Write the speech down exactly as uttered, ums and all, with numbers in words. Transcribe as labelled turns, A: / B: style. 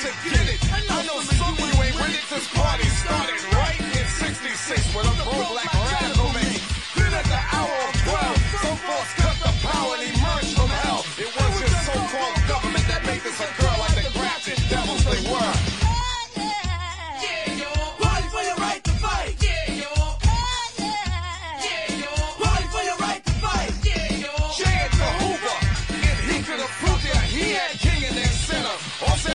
A: to get it. I know some of you ain't with it. This party started right in sixty-six with a pro-black radical man. Then at the hour of twelve, some folks cut the power and emerged from hell. It was your so-called government that made this occur like the grafted devils they were.